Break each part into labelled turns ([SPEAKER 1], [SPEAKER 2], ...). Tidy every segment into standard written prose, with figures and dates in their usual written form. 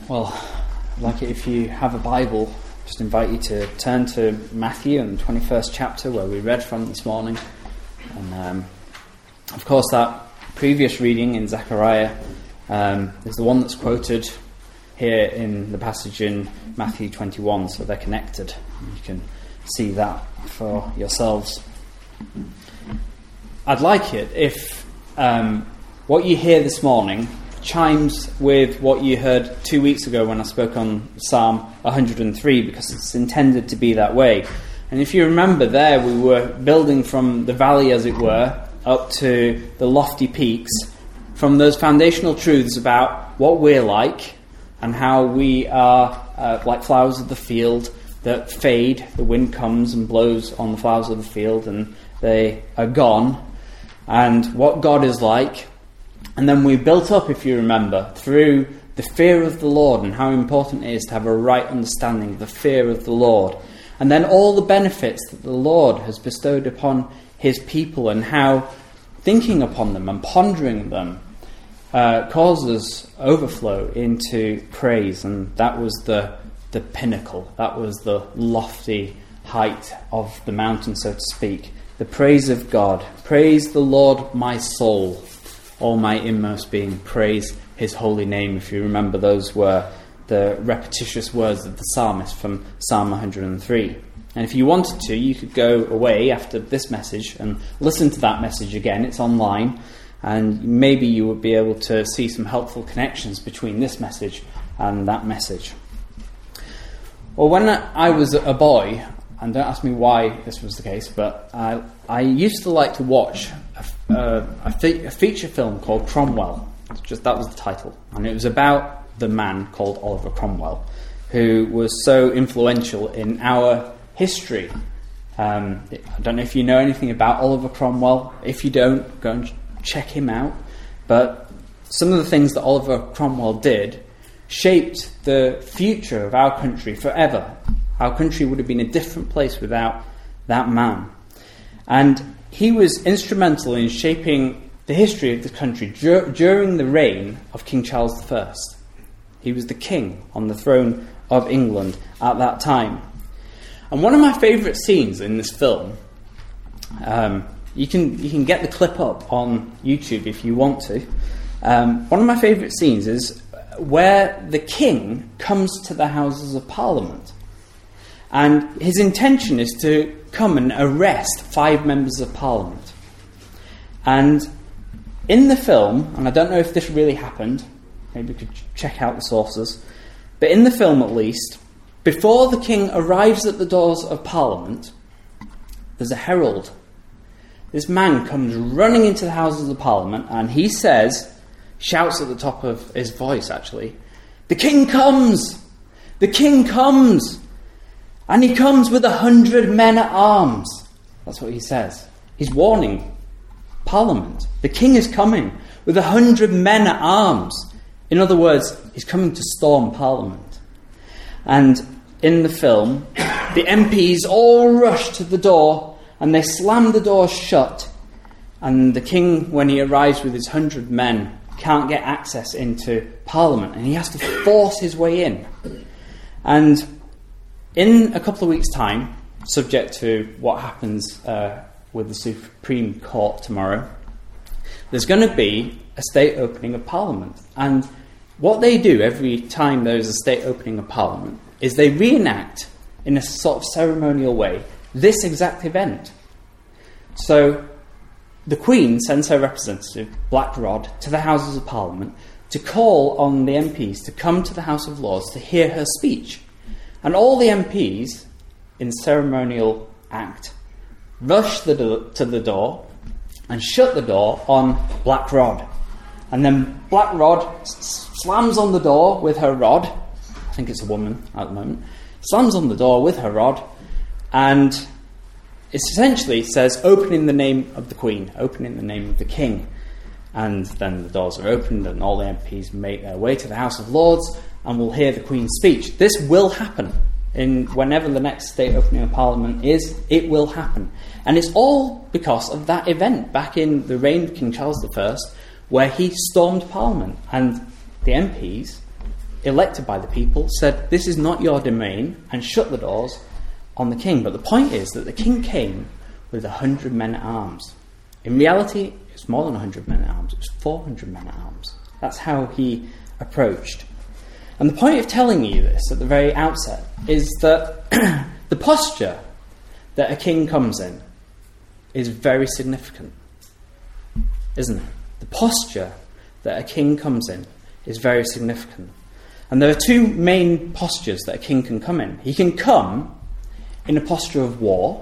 [SPEAKER 1] Well, I'd like it if you have a Bible, just invite you to turn to Matthew and the 21st chapter where we read from this morning. And of course that previous reading in Zechariah is the one that's quoted here in the passage in Matthew 21, so they're connected. You can see that for yourselves. I'd like it if what you hear this morning chimes with what you heard 2 weeks ago when I spoke on Psalm 103, because it's intended to be that way. And if you remember there, we were building from the valley, as it were, up to the lofty peaks, from those foundational truths about what we're like and how we are like flowers of the field that fade. The wind comes and blows on the flowers of the field and they are gone, and what God is like. And then we built up, if you remember, through the fear of the Lord and how important it is to have a right understanding of the fear of the Lord. And then all the benefits that the Lord has bestowed upon his people and how thinking upon them and pondering them causes overflow into praise. And that was the pinnacle. That was the lofty height of the mountain, so to speak. The praise of God. Praise the Lord, my soul. All my inmost being, praise his holy name. If you remember, those were the repetitious words of the psalmist from Psalm 103. And if you wanted to, you could go away after this message and listen to that message again. It's online, and maybe you would be able to see some helpful connections between this message and that message. Well, when I was a boy, and don't ask me why this was the case, but I used to like to watch a feature film called Cromwell. That was the title. And it was about the man called Oliver Cromwell, who was so influential in our history. I don't know if you know anything about Oliver Cromwell. If you don't, go and check him out. But some of the things that Oliver Cromwell did shaped the future of our country forever. Our country would have been a different place without that man. And he was instrumental in shaping the history of the country during the reign of King Charles I. He was the king on the throne of England at that time. And one of my favourite scenes in this film, you can get the clip up on YouTube if you want to. One of my favourite scenes is where the king comes to the Houses of Parliament. And his intention is to come and arrest 5 members of Parliament. And in the film, and I don't know if this really happened, maybe we could check out the sources, but in the film at least, before the king arrives at the doors of Parliament, there's a herald. This man comes running into the Houses of Parliament and he shouts at the top of his voice actually, "The king comes! The king comes! And he comes with 100 men at arms." That's what he says. He's warning Parliament. The king is coming with 100 men at arms. In other words, he's coming to storm Parliament. And in the film, the MPs all rush to the door and they slam the door shut. And the king, when he arrives with his 100 men, can't get access into Parliament and he has to force his way in. And in a couple of weeks' time, subject to what happens with the Supreme Court tomorrow, there's going to be a state opening of Parliament. And what they do every time there's a state opening of Parliament is they reenact, in a sort of ceremonial way, this exact event. So the Queen sends her representative, Black Rod, to the Houses of Parliament to call on the MPs to come to the House of Lords to hear her speech. And all the MPs, in ceremonial act, rush to the door and shut the door on Black Rod. And then Black Rod slams on the door with her rod. I think it's a woman at the moment. Slams on the door with her rod and it essentially says, "Open in the name of the Queen, open in the name of the King." And then the doors are opened and all the MPs make their way to the House of Lords and we'll hear the Queen's speech. This will happen. Whenever the next state opening of Parliament is, it will happen. And it's all because of that event back in the reign of King Charles I, where he stormed Parliament. And the MPs elected by the people, said, "This is not your domain," and shut the doors on the king. But the point is that the king came with 100 men at arms. In reality, it's more than 100 men at arms. It was 400 men at arms. That's how he approached. And the point of telling you this at the very outset is that the posture that a king comes in is very significant, isn't it? The posture that a king comes in is very significant. And there are two main postures that a king can come in. He can come in a posture of war,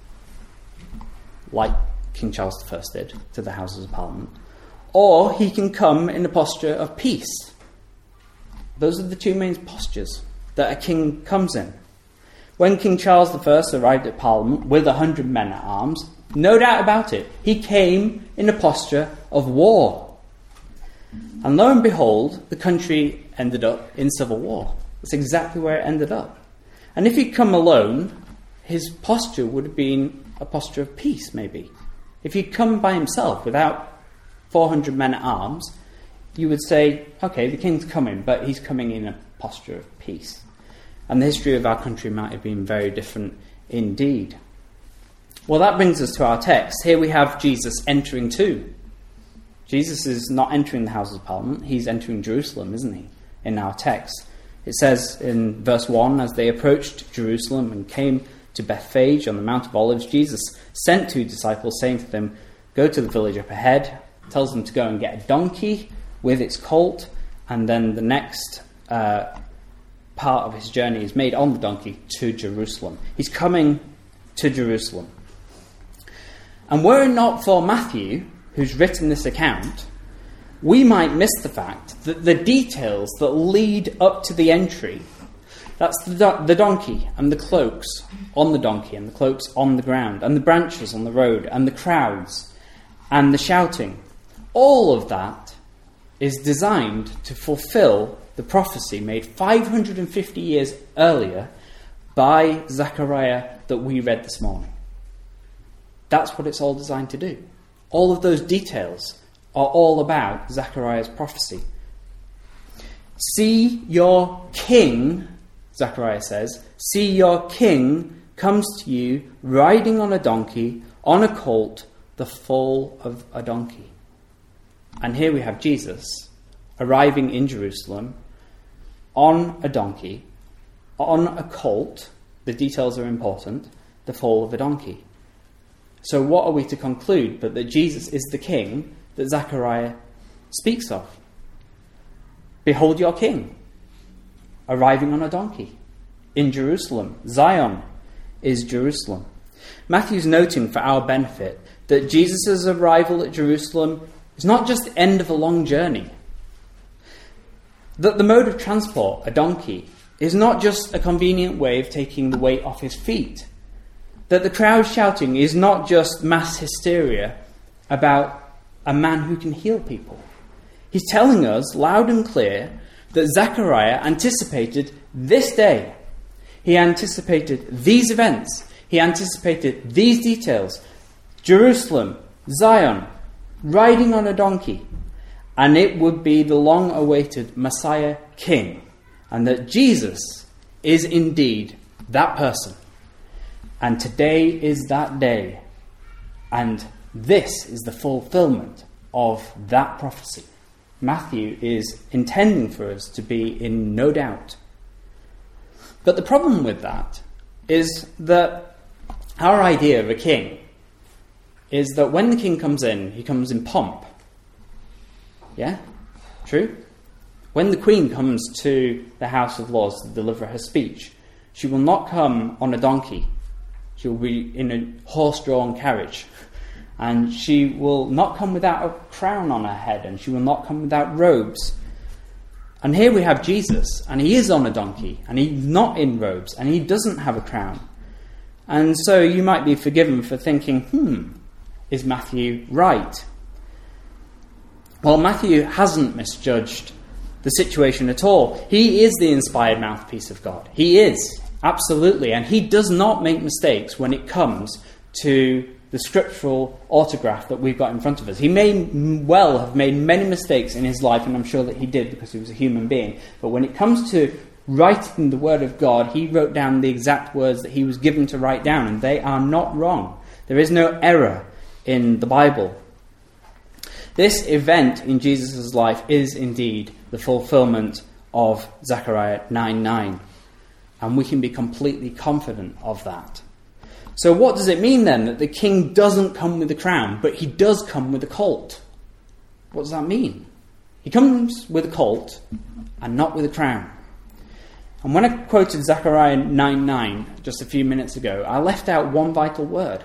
[SPEAKER 1] like King Charles I did to the Houses of Parliament, or he can come in a posture of peace. Those are the two main postures that a king comes in. When King Charles I arrived at Parliament with 100 men at arms, no doubt about it, he came in a posture of war. And lo and behold, the country ended up in civil war. That's exactly where it ended up. And if he'd come alone, his posture would have been a posture of peace, maybe. If he'd come by himself without 400 men at arms, you would say, okay, the king's coming, but he's coming in a posture of peace. And the history of our country might have been very different indeed. Well, that brings us to our text. Here we have Jesus entering too. Jesus is not entering the Houses of Parliament, he's entering Jerusalem, isn't he, in our text. It says in verse 1, as they approached Jerusalem and came to Bethphage on the Mount of Olives, Jesus sent 2 disciples, saying to them, "Go to the village up ahead," tells them to go and get a donkey with its colt, and then the next part of his journey is made on the donkey to Jerusalem. He's coming to Jerusalem. And were it not for Matthew, who's written this account, we might miss the fact that the details that lead up to the entry, that's the donkey and the cloaks on the donkey and the cloaks on the ground and the branches on the road and the crowds and the shouting, all of that is designed to fulfill the prophecy made 550 years earlier by Zechariah that we read this morning. That's what it's all designed to do. All of those details are all about Zechariah's prophecy. "See your king," Zechariah says, "see your king comes to you riding on a donkey, on a colt, the foal of a donkey." And here we have Jesus arriving in Jerusalem on a donkey, on a colt, the details are important, the foal of a donkey. So what are we to conclude but that Jesus is the king that Zechariah speaks of? Behold your king, arriving on a donkey in Jerusalem. Zion is Jerusalem. Matthew's noting for our benefit that Jesus' arrival at Jerusalem is not just the end of a long journey. That the mode of transport, a donkey, is not just a convenient way of taking the weight off his feet. That the crowd shouting is not just mass hysteria about a man who can heal people. He's telling us loud and clear that Zechariah anticipated this day. He anticipated these events. He anticipated these details. Jerusalem, Zion, riding on a donkey. And it would be the long-awaited Messiah King. And that Jesus is indeed that person. And today is that day. And this is the fulfillment of that prophecy. Matthew is intending for us to be in no doubt. But the problem with that is that our idea of a king is that when the king comes in, he comes in pomp. Yeah? True? When the queen comes to the House of Lords to deliver her speech, she will not come on a donkey. She will be in a horse-drawn carriage. And she will not come without a crown on her head, and she will not come without robes. And here we have Jesus, and he is on a donkey, and he's not in robes, and he doesn't have a crown. And so you might be forgiven for thinking, is Matthew right? Well, Matthew hasn't misjudged the situation at all. He is the inspired mouthpiece of God. He is, absolutely. And he does not make mistakes when it comes to the scriptural autograph that we've got in front of us. He may well have made many mistakes in his life, and I'm sure that he did because he was a human being. But when it comes to writing the Word of God, he wrote down the exact words that he was given to write down, and they are not wrong. There is no error in the Bible. This event in Jesus' life is indeed the fulfillment of Zechariah 9:9, and we can be completely confident of that. So what does it mean then that the king doesn't come with a crown, but he does come with a colt? What does that mean? He comes with a colt and not with a crown. And when I quoted Zechariah 9:9 just a few minutes ago, I left out one vital word.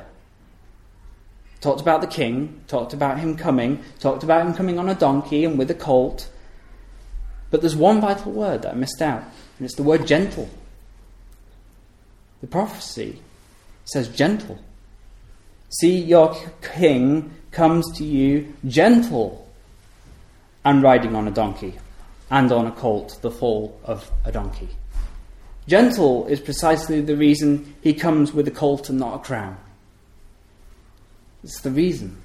[SPEAKER 1] Talked about the king, talked about him coming on a donkey and with a colt. But there's one vital word that I missed out, and it's the word gentle. The prophecy says gentle. See, your king comes to you gentle and riding on a donkey and on a colt, the foal of a donkey. Gentle is precisely the reason he comes with a colt and not a crown. It's the reason.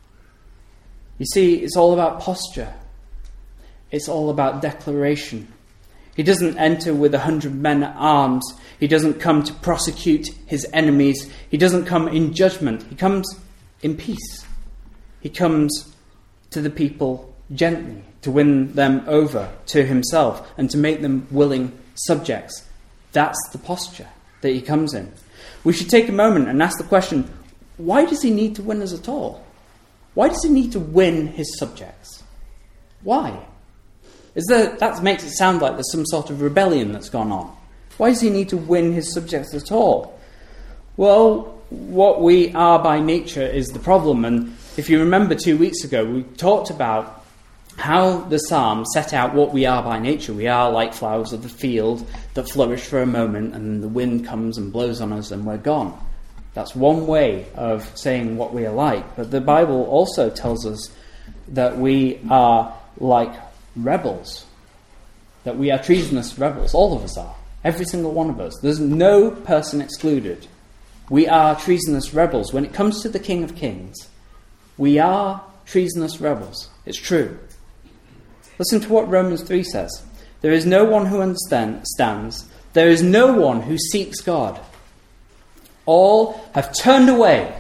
[SPEAKER 1] You see, it's all about posture. It's all about declaration. He doesn't enter with 100 men at arms. He doesn't come to prosecute his enemies. He doesn't come in judgment. He comes in peace. He comes to the people gently to win them over to himself and to make them willing subjects. That's the posture that he comes in. We should take a moment and ask the question, why does he need to win us at all? Why does he need to win his subjects? Why? That makes it sound like there's some sort of rebellion that's gone on. Why does he need to win his subjects at all? Well, what we are by nature is the problem. And if you remember 2 weeks ago, we talked about how the psalm set out what we are by nature. We are like flowers of the field that flourish for a moment, and then the wind comes and blows on us and we're gone. That's one way of saying what we are like. But the Bible also tells us that we are like rebels, that we are treasonous rebels. All of us are. Every single one of us. There's no person excluded. We are treasonous rebels. When it comes to the King of Kings, we are treasonous rebels. It's true. Listen to what Romans 3 says. There is no one who understands. There is no one who seeks God. All have turned away.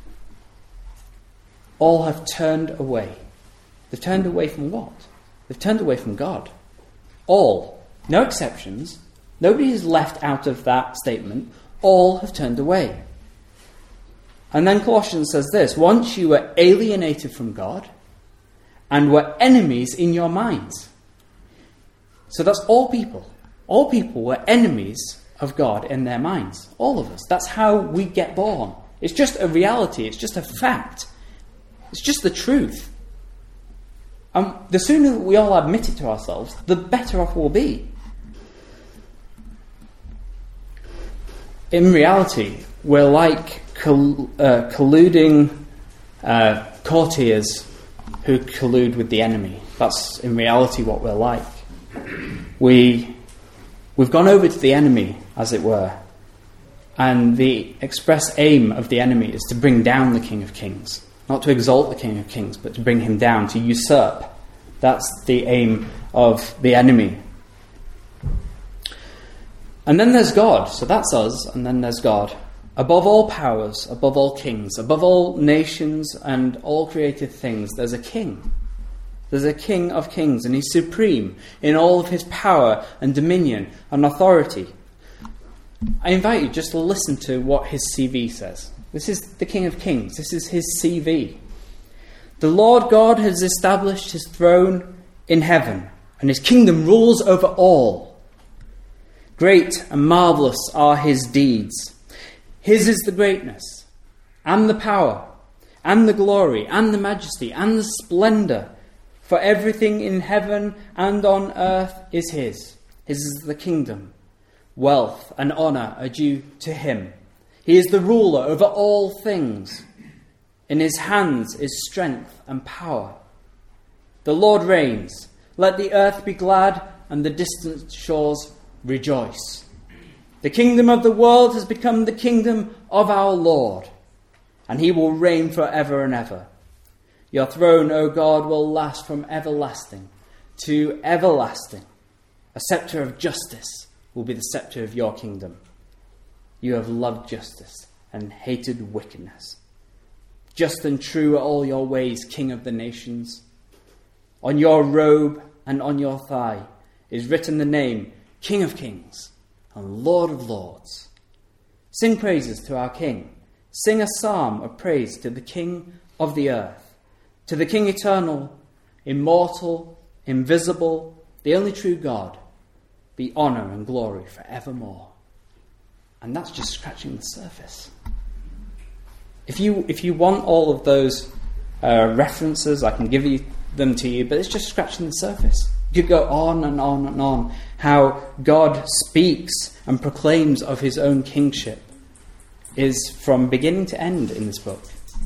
[SPEAKER 1] All have turned away. They've turned away from what? They've turned away from God. All. No exceptions. Nobody is left out of that statement. All have turned away. And then Colossians says this, once you were alienated from God and were enemies in your minds. So that's all people. All people were enemies of God in their minds. All of us. That's how we get born. It's just a reality. It's just a fact. It's just the truth. And the sooner we all admit it to ourselves, the better off we'll be. In reality, we're like colluding courtiers who collude with the enemy. That's in reality what we're like. We've gone over to the enemy, as it were, and the express aim of the enemy is to bring down the King of Kings. Not to exalt the King of Kings, but to bring him down, to usurp. That's the aim of the enemy. And then there's God. So that's us, and then there's God. Above all powers, above all kings, above all nations and all created things, there's a king. There's a King of Kings, and he's supreme in all of his power and dominion and authority. I invite you just to listen to what his CV says. This is the King of Kings. This is his CV. The Lord God has established his throne in heaven, and his kingdom rules over all. Great and marvellous are his deeds. His is the greatness, and the power, and the glory, and the majesty, and the splendour. For everything in heaven and on earth is his. His is the kingdom. Wealth and honour are due to him. He is the ruler over all things. In his hands is strength and power. The Lord reigns. Let the earth be glad and the distant shores rejoice. The kingdom of the world has become the kingdom of our Lord, and he will reign forever and ever. Your throne, O God, will last from everlasting to everlasting. A scepter of justice will be the scepter of your kingdom. You have loved justice and hated wickedness. Just and true are all your ways, King of the nations. On your robe and on your thigh is written the name, King of kings and Lord of lords. Sing praises to our King. Sing a psalm of praise to the King of the earth, to the King eternal, immortal, invisible, the only true God. Be honour and glory forevermore. And that's just scratching the surface. If you want all of those references, I can give them to you, but it's just scratching the surface. You could go on and on and on how God speaks and proclaims of his own kingship is from beginning to end in this book.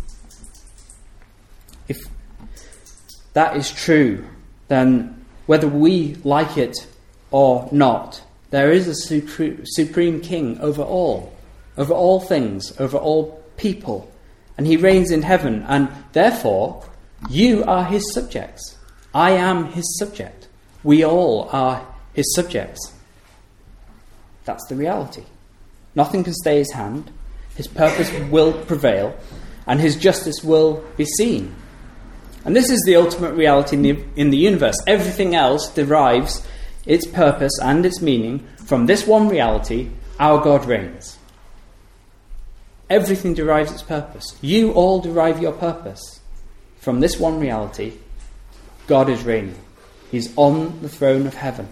[SPEAKER 1] If that is true, then whether we like it or not, there is a supreme king over all things, over all people, and he reigns in heaven, and therefore you are his subjects. I am his subject. We all are his subjects. That's the reality. Nothing can stay his hand. His purpose will prevail, and his justice will be seen. And this is the ultimate reality in the universe. Everything else derives its purpose and its meaning from this one reality: our God reigns. Everything derives its purpose. You all derive your purpose from this one reality: God is reigning. He's on the throne of heaven.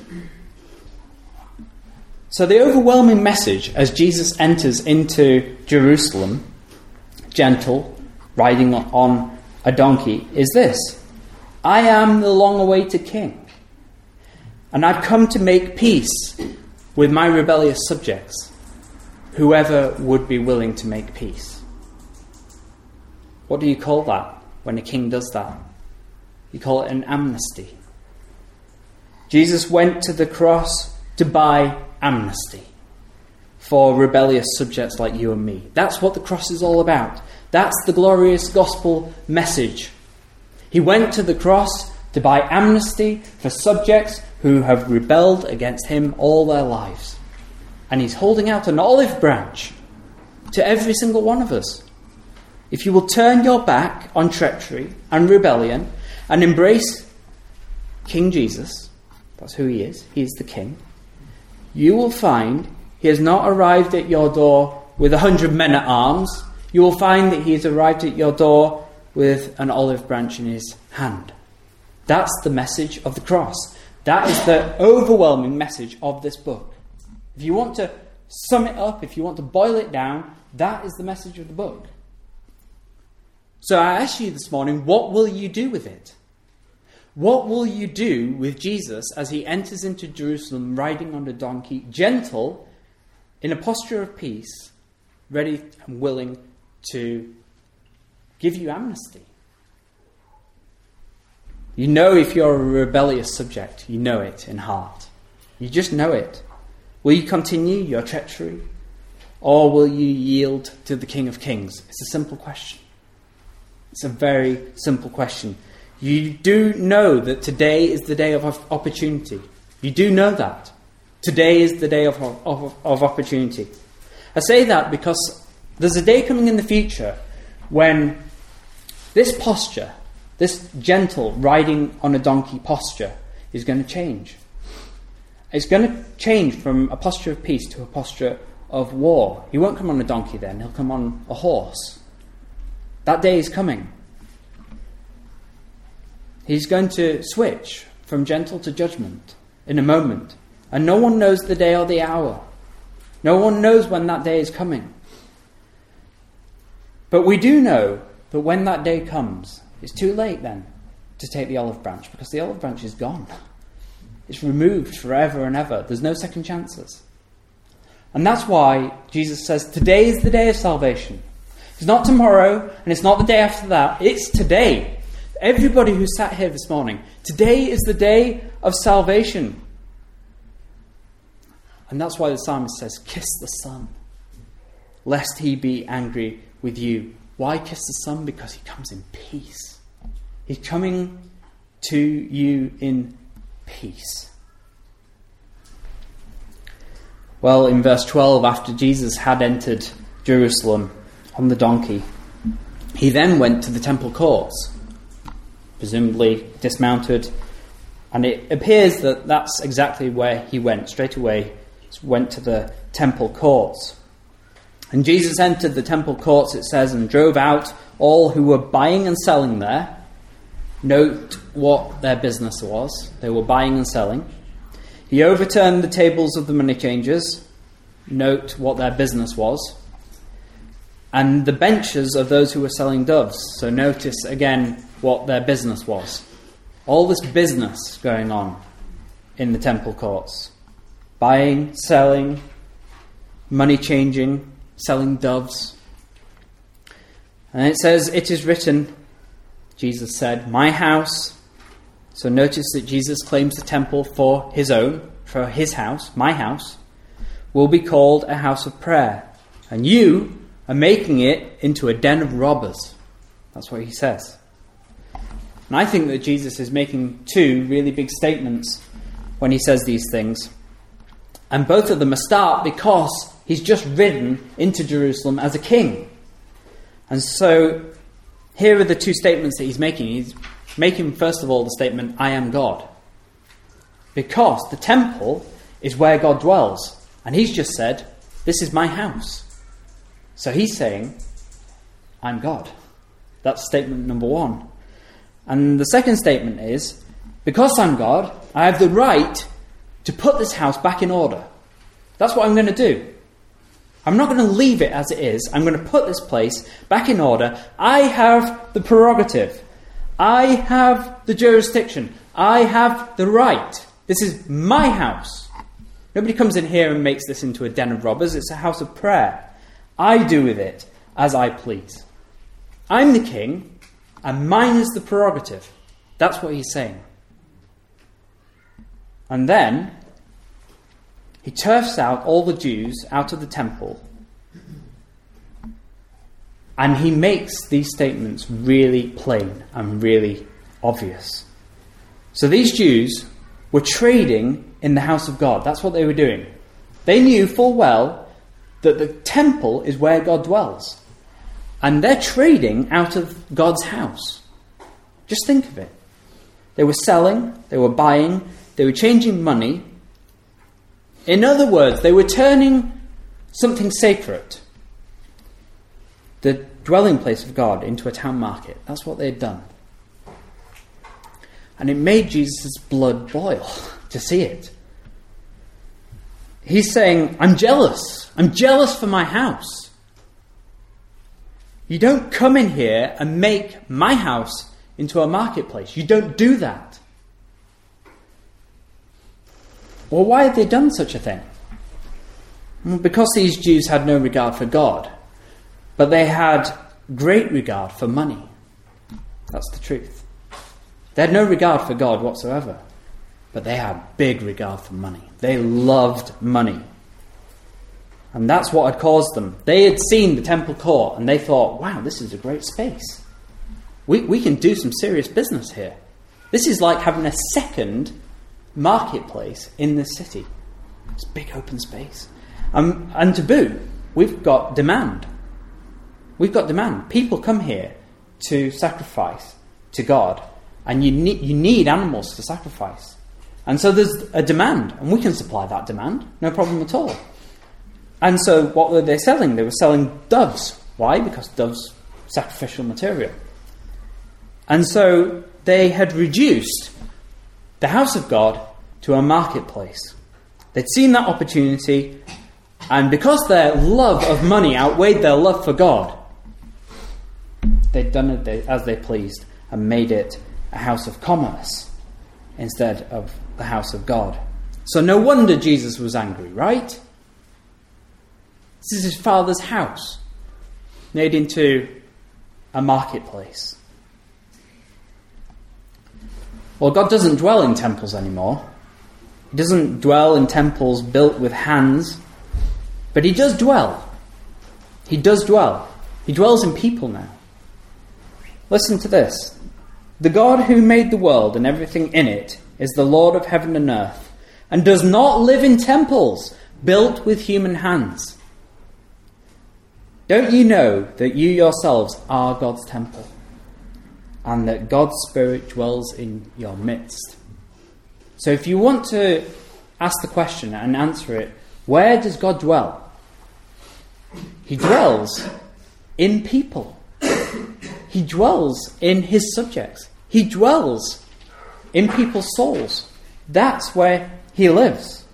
[SPEAKER 1] So the overwhelming message as Jesus enters into Jerusalem, gentle, riding on a donkey, is this: I am the long-awaited king, and I've come to make peace with my rebellious subjects, whoever would be willing to make peace. What do you call that when a king does that? You call it an amnesty. Jesus went to the cross to buy amnesty for rebellious subjects like you and me. That's what the cross is all about. That's the glorious gospel message. He went to the cross to buy amnesty for subjects who have rebelled against him all their lives. And he's holding out an olive branch to every single one of us. If you will turn your back on treachery and rebellion and embrace King Jesus, that's who he is the king, you will find he has not arrived at your door with 100 men at arms. You will find that he has arrived at your door with an olive branch in his hand. That's the message of the cross. That is the overwhelming message of this book. If you want to sum it up, if you want to boil it down, that is the message of the book. So I ask you this morning, what will you do with it? What will you do with Jesus as he enters into Jerusalem riding on a donkey, gentle, in a posture of peace, ready and willing to give you amnesty? You know if you're a rebellious subject, you know it in heart. You just know it. Will you continue your treachery, or will you yield to the King of Kings? It's a simple question. It's a very simple question. You do know that today is the day of opportunity. You do know that. Today is the day of opportunity. I say that because there's a day coming in the future when this posture, this gentle riding on a donkey posture, is going to change. It's going to change from a posture of peace to a posture of war. He won't come on a donkey then, he'll come on a horse. That day is coming. He's going to switch from gentle to judgment in a moment. And no one knows the day or the hour. No one knows when that day is coming. But we do know that when that day comes, it's too late then to take the olive branch, because the olive branch is gone. It's removed forever and ever. There's no second chances. And that's why Jesus says today is the day of salvation. It's not tomorrow, and it's not the day after that. It's today. Everybody who sat here this morning, today is the day of salvation. And that's why the psalmist says, kiss the Son, lest he be angry with you Why kiss the Son? Because he comes in peace. He's coming to you in peace. Well, in verse 12, after Jesus had entered Jerusalem on the donkey, he then went to the temple courts, presumably dismounted, and it appears that that's exactly where he went. Straight away, he went to the temple courts. And Jesus entered the temple courts, it says, and drove out all who were buying and selling there. Note what their business was. They were buying and selling. He overturned the tables of the money changers. Note what their business was. And the benches of those who were selling doves. So notice again what their business was. All this business going on in the temple courts. Buying, selling, money changing, selling doves. And it says, it is written, Jesus said, my house. So notice that Jesus claims the temple for his own, for his house, my house, will be called a house of prayer. And you are making it into a den of robbers. That's what he says. And I think that Jesus is making two really big statements when he says these things. And both of them are start because he's just ridden into Jerusalem as a king. And so here are the two statements that he's making. He's making, first of all, the statement, I am God. Because the temple is where God dwells. And he's just said, this is my house. So he's saying, I'm God. That's statement number one. And the second statement is, because I'm God, I have the right to put this house back in order. That's what I'm going to do. I'm not going to leave it as it is. I'm going to put this place back in order. I have the prerogative. I have the jurisdiction. I have the right. This is my house. Nobody comes in here and makes this into a den of robbers. It's a house of prayer. I do with it as I please. I'm the king, and mine is the prerogative. That's what he's saying. And then he turfs out all the Jews out of the temple, and he makes these statements really plain and really obvious. So these Jews were trading in the house of God. That's what they were doing. They knew full well that the temple is where God dwells. And they're trading out of God's house. Just think of it. They were selling, they were buying, they were changing money. In other words, they were turning something sacred, the dwelling place of God, into a town market. That's what they had done. And it made Jesus' blood boil to see it. He's saying, I'm jealous. I'm jealous for my house. You don't come in here and make my house into a marketplace. You don't do that. Well, why had they done such a thing? Well, because these Jews had no regard for God, but they had great regard for money. That's the truth. They had no regard for God whatsoever, but they had big regard for money. They loved money. And that's what had caused them. They had seen the temple court and they thought, wow, this is a great space. We can do some serious business here. This is like having a second marketplace in the city. It's big open space. And to boot, we've got demand. We've got demand. People come here to sacrifice to God, and you need animals to sacrifice. And so there's a demand, and we can supply that demand, no problem at all. And so what were they selling? They were selling doves. Why? Because doves, sacrificial material. And so they had reduced the house of God to a marketplace. They'd seen that opportunity, and because their love of money outweighed their love for God, they'd done it as they pleased and made it a house of commerce instead of the house of God. So no wonder Jesus was angry, right? This is his Father's house, made into a marketplace. Well, God doesn't dwell in temples anymore. He doesn't dwell in temples built with hands, but he does dwell. He does dwell He dwells in people now. Listen to this. The God who made the world and everything in it is the Lord of heaven and earth, and does not live in temples built with human hands. Don't you know that you yourselves are God's temple, and that God's Spirit dwells in your midst? So if you want to ask the question and answer it, where does God dwell? He dwells in people. He dwells in his subjects. He dwells in people's souls. That's where he lives.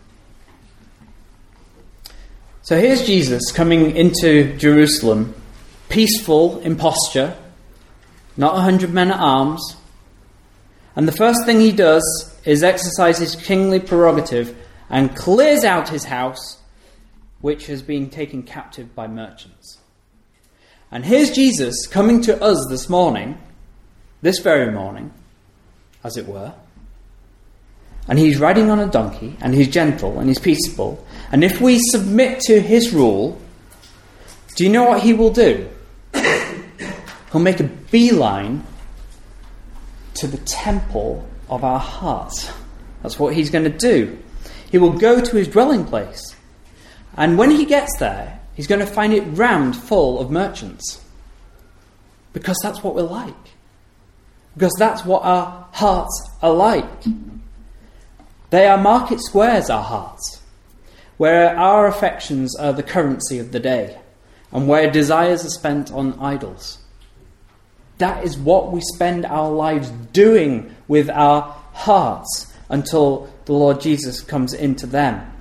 [SPEAKER 1] So here's Jesus coming into Jerusalem, peaceful in posture, not 100 men at arms. And the first thing he does is exercise his kingly prerogative and clears out his house, which has been taken captive by merchants. And here's Jesus coming to us this morning, this very morning, as it were. And he's riding on a donkey, and he's gentle, and he's peaceable. And if we submit to his rule, do you know what he will do? He'll make a beeline to the temple of our hearts. That's what he's going to do. He will go to his dwelling place. And when he gets there, he's going to find it rammed full of merchants. Because that's what we're like. Because that's what our hearts are like. They are market squares, our hearts, where our affections are the currency of the day, and where desires are spent on idols. That is what we spend our lives doing with our hearts until the Lord Jesus comes into them.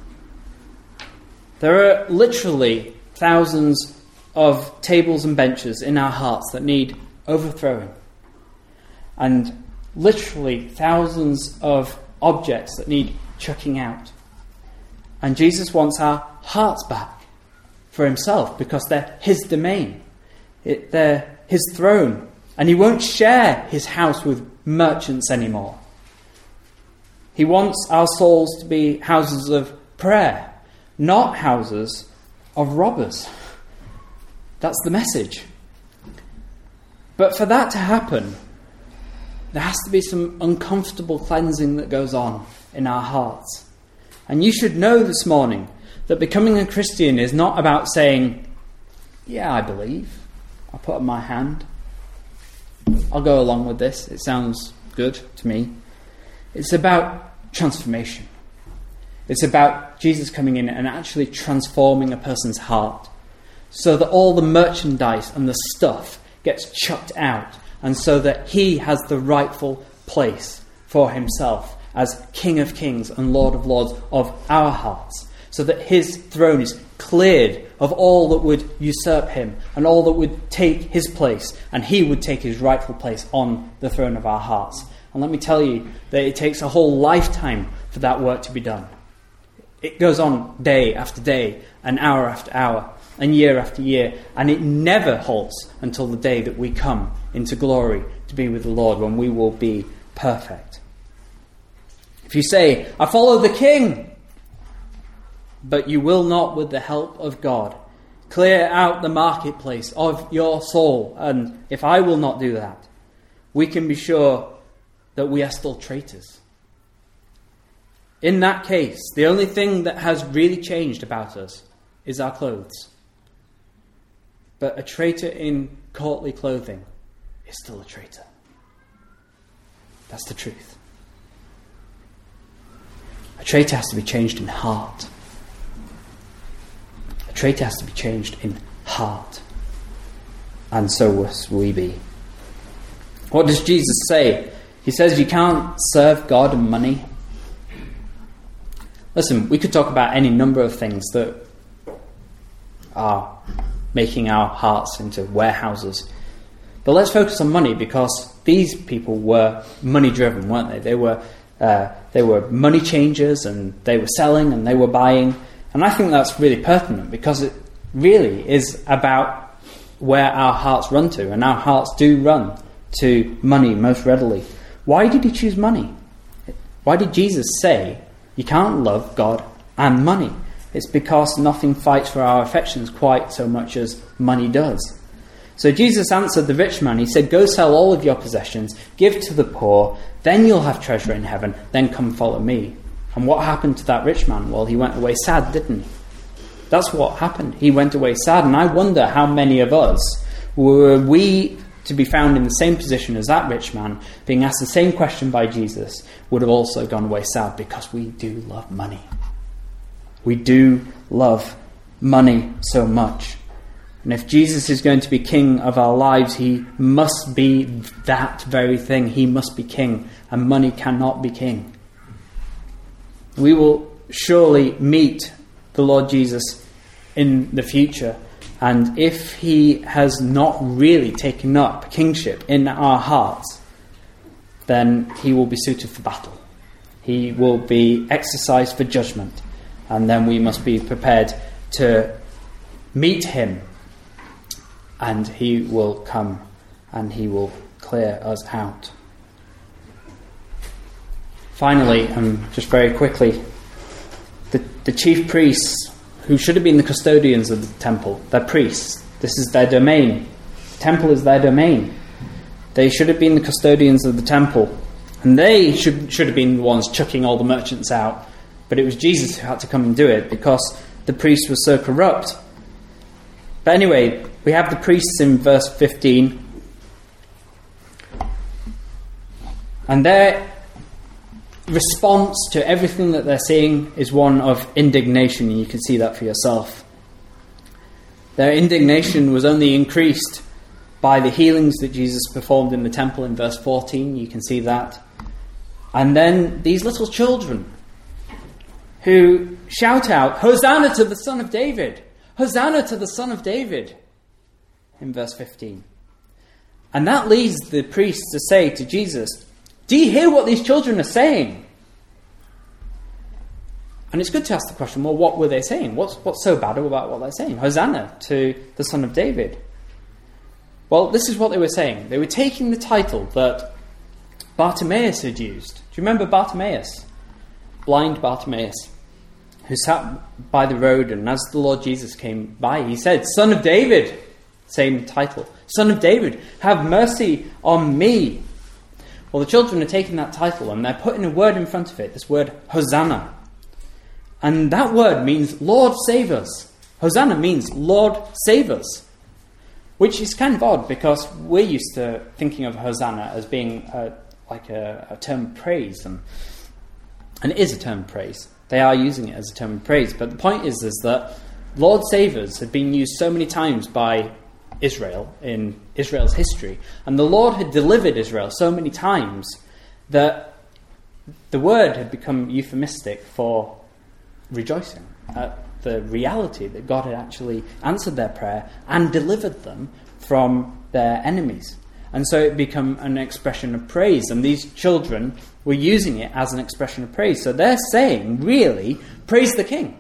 [SPEAKER 1] There are literally thousands of tables and benches in our hearts that need overthrowing. And literally thousands of objects that need chucking out. And Jesus wants our hearts back for himself because they're his domain. They're his throne. And he won't share his house with merchants anymore. He wants our souls to be houses of prayer, not houses of robbers. That's the message. But for that to happen, there has to be some uncomfortable cleansing that goes on in our hearts. And you should know this morning that becoming a Christian is not about saying, yeah, I believe. I'll put up my hand. I'll go along with this. It sounds good to me. It's about transformation. It's about Jesus coming in and actually transforming a person's heart so that all the merchandise and the stuff gets chucked out, and so that he has the rightful place for himself as King of Kings and Lord of Lords of our hearts, so that his throne is cleared of all that would usurp him and all that would take his place, and he would take his rightful place on the throne of our hearts. And let me tell you that it takes a whole lifetime for that work to be done. It goes on day after day, and hour after hour, and year after year, and it never halts until the day that we come into glory to be with the Lord, when we will be perfect. If you say, I follow the King, but you will not, with the help of God, clear out the marketplace of your soul, and if I will not do that, we can be sure that we are still traitors. In that case, the only thing that has really changed about us is our clothes. But a traitor in courtly clothing is still a traitor. That's the truth. A traitor has to be changed in heart. A traitor has to be changed in heart. And so must we be. What does Jesus say? He says you can't serve God and money. Listen, we could talk about any number of things that are making our hearts into warehouses. But let's focus on money, because these people were money-driven, weren't they? They were money changers, and they were selling and they were buying. And I think that's really pertinent, because it really is about where our hearts run to, and our hearts do run to money most readily. Why did he choose money? Why did Jesus say you can't love God and money? It's because nothing fights for our affections quite so much as money does. So Jesus answered the rich man. He said, "Go sell all of your possessions, give to the poor, then you'll have treasure in heaven, then come follow me." And what happened to that rich man? Well, he went away sad, didn't he? That's what happened. He went away sad. And I wonder how many of us, were we to be found in the same position as that rich man, being asked the same question by Jesus, would have also gone away sad, because we do love money. We do love money so much. And if Jesus is going to be king of our lives, he must be that very thing. He must be king, and money cannot be king. We will surely meet the Lord Jesus in the future, and if he has not really taken up kingship in our hearts, then he will be suited for battle. He will be exercised for judgment, and then we must be prepared to meet him, and he will come and he will clear us out. Finally, just very quickly, the chief priests, who should have been the custodians of the temple, they're priests. This is their domain. The temple is their domain. They should have been the custodians of the temple, and they should have been the ones chucking all the merchants out. But it was Jesus who had to come and do it, because the priest was so corrupt. But anyway, we have the priests in verse 15, and their response to everything that they're seeing is one of indignation, and you can see that for yourself. Their indignation was only increased by the healings that Jesus performed in the temple in verse 14. You can see that. And then these little children who shout out, "Hosanna to the Son of David! Hosanna to the Son of David!" in verse 15. And that leads the priests to say to Jesus, "Do you hear what these children are saying?" And it's good to ask the question, well, what were they saying? What's so bad about what they're saying? Hosanna to the Son of David. Well, this is what they were saying. They were taking the title that Bartimaeus had used. Do you remember Bartimaeus? Blind Bartimaeus, who sat by the road, and as the Lord Jesus came by, he said, "Son of David," same title, "Son of David, have mercy on me." Well, the children are taking that title and they're putting a word in front of it, this word Hosanna. And that word means Lord save us. Hosanna means Lord save us. Which is kind of odd, because we're used to thinking of Hosanna as being like a term of praise. And it is a term of praise. They are using it as a term of praise. But the point is that Lord save us had been used so many times by Israel in Israel's history, and the Lord had delivered Israel so many times that the word had become euphemistic for rejoicing at the reality that God had actually answered their prayer and delivered them from their enemies. And so it became an expression of praise, and these children were using it as an expression of praise. So they're saying, really, praise the King.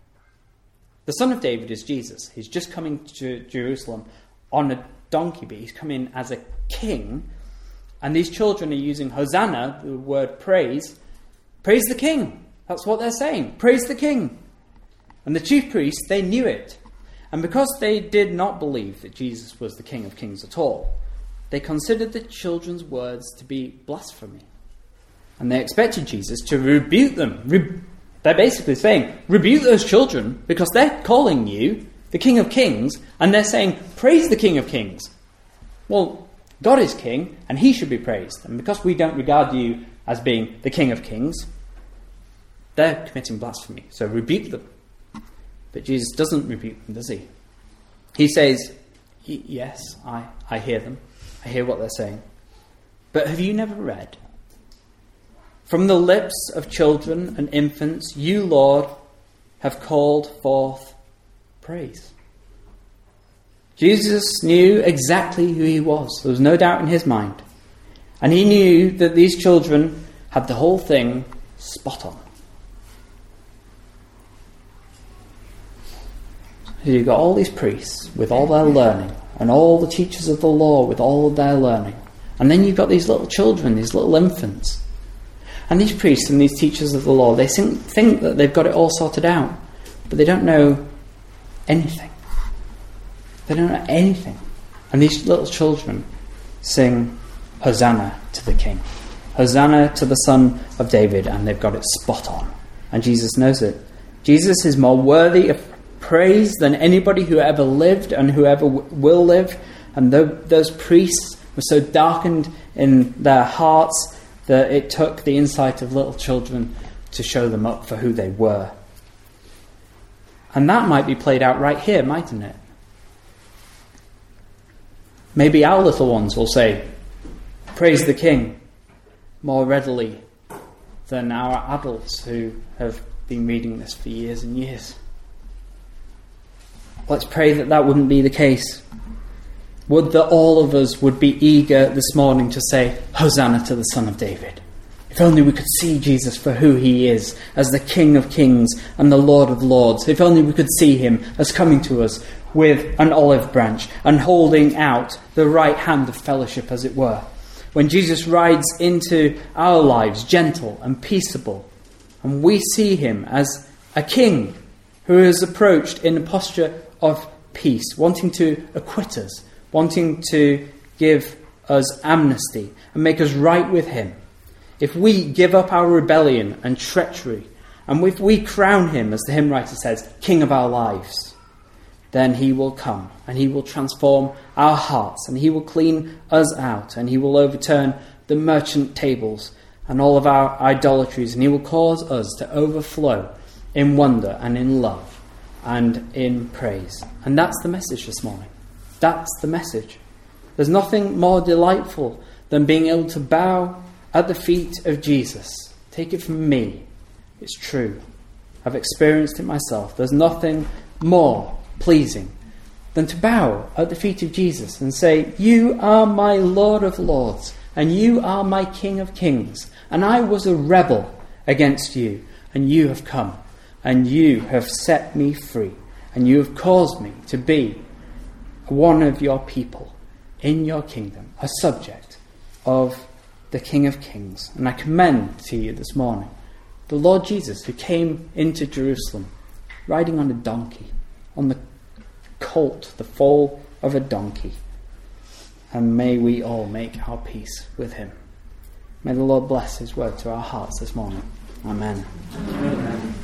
[SPEAKER 1] The Son of David is Jesus. He's just coming to Jerusalem on a donkey, but he's come in as a king. And these children are using Hosanna, the word praise. Praise the King. That's what they're saying. Praise the King. And the chief priests, they knew it. And because they did not believe that Jesus was the King of Kings at all, they considered the children's words to be blasphemy. And they expected Jesus to rebuke them. They're basically saying, rebuke those children, because they're calling you the King of Kings, and they're saying, praise the King of Kings. Well, God is King, and he should be praised. And because we don't regard you as being the King of Kings, they're committing blasphemy. So rebuke them. But Jesus doesn't rebuke them, does he? He says, yes, I hear them. I hear what they're saying. But have you never read? From the lips of children and infants, you, Lord, have called forth praise. Jesus knew exactly who he was. There was no doubt in his mind. And he knew that these children had the whole thing spot on. So you've got all these priests with all their learning, and all the teachers of the law with all of their learning. And then you've got these little children, these little infants. And these priests and these teachers of the law, they think that they've got it all sorted out. but they don't know anything. They don't know anything. And these little children sing Hosanna to the King. Hosanna to the Son of David, and they've got it spot on. And Jesus knows it. Jesus is more worthy of praise than anybody who ever lived and who ever will live. And those priests were so darkened in their hearts that it took the insight of little children to show them up for who they were. And that might be played out right here, mightn't it? Maybe our little ones will say, praise the King, more readily than our adults who have been reading this for years and years. Let's pray that that wouldn't be the case. Would that all of us would be eager this morning to say, Hosanna to the Son of David. If only we could see Jesus for who he is, as the King of Kings and the Lord of Lords. If only we could see him as coming to us with an olive branch and holding out the right hand of fellowship, as it were. When Jesus rides into our lives, gentle and peaceable, and we see him as a king who is approached in a posture of peace, wanting to acquit us, wanting to give us amnesty and make us right with him. If we give up our rebellion and treachery, and if we crown him, as the hymn writer says, King of our lives, then he will come and he will transform our hearts and he will clean us out and he will overturn the merchant tables and all of our idolatries, and he will cause us to overflow in wonder and in love and in praise. And that's the message this morning. That's the message. There's nothing more delightful than being able to bow at the feet of Jesus. Take it from me. It's true. I've experienced it myself. There's nothing more pleasing than to bow at the feet of Jesus and say, you are my Lord of Lords, and you are my King of Kings, and I was a rebel against you, and you have come, and you have set me free, and you have caused me to be one of your people in your kingdom, a subject of the King of Kings. And I commend to you this morning the Lord Jesus, who came into Jerusalem riding on a donkey, on the colt, the foal of a donkey. And may we all make our peace with him. May the Lord bless his word to our hearts this morning. Amen. Amen.